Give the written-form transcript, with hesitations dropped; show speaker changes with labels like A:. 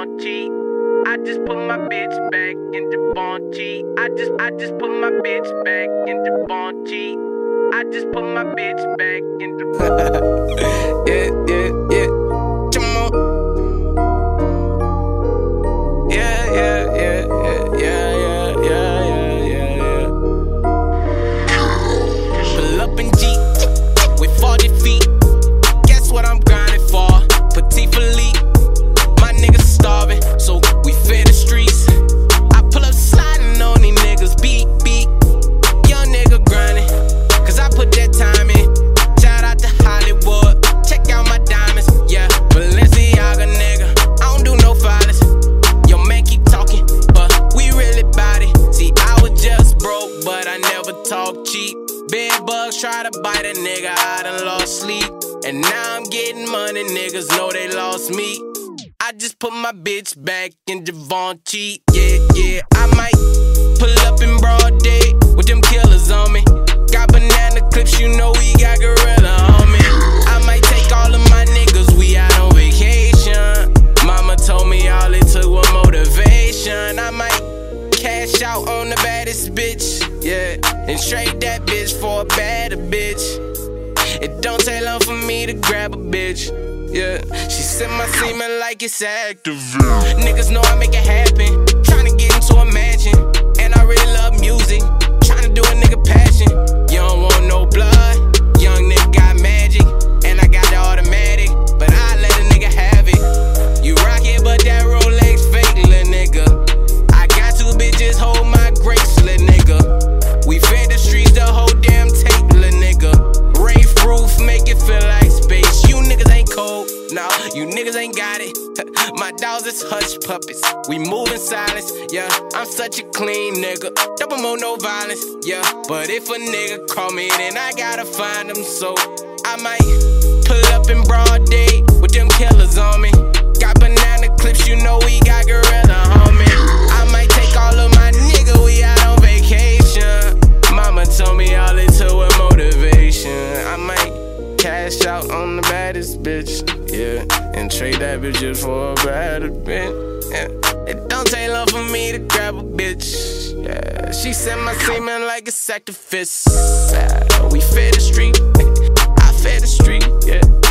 A: Devontae. I just put my bitch back in Devontae. I just put my bitch back in Devontae. I just put my bitch back in Devontae.
B: Yeah. Come on. Yeah. Pull up in Jeep with 40 feet. Guess what I'm grinding for? Petit Philippe. My niggas starving, so we feed the streets. I pull up sliding on these niggas, beat. Young nigga grinding, cause I put that time in. Shout out to Hollywood, check out my diamonds. Yeah, Balenciaga nigga, I don't do no violence. Yo man keep talking, but we really bout it. See, I was just broke, but I never talk cheap. Bed bugs try to bite a nigga, I done lost sleep. And now I'm getting money, niggas know they lost me. I just put my bitch back in Devontae. Yeah. I might pull up in broad day with them killers on me. Got banana clips, you know we got gorilla on me. I might take all of my niggas, we out on vacation. Mama told me all it took was motivation. I might cash out on the baddest bitch, yeah, and trade that bitch for a badder bitch. It don't take long for me to grab a bitch, yeah. She said my semen like it's active. Niggas know I make it happen. Tryna get into a mansion, and I really love music. Tryna do a nigga passion. You don't want no blood. Young nigga got magic, and I got the automatic, but I let a nigga have it. You rock it, but that Rolex fake, lil' nigga. I got two bitches, hold my grace, lil' nigga. We fed the streets the whole damn tape, lil' nigga. Rafe roof, make it feel like space. You niggas ain't cold, no, you niggas ain't got it. My dogs is hush puppets, we move in silence, yeah. I'm such a clean nigga, don't promote no violence, yeah. But if a nigga call me, then I gotta find him, so I might pull up in broad day with them killers on me. Got banana clips, you know we got gorilla on me. I might take all of my nigga, we out on vacation. Mama told me all it took was motivation. I might cash out on the baddest bitch, yeah, and trade that bitch just for a better bitch, yeah. It don't take long for me to grab a bitch, yeah. She said my semen like a sacrifice. We fed the street, I fed the street, yeah.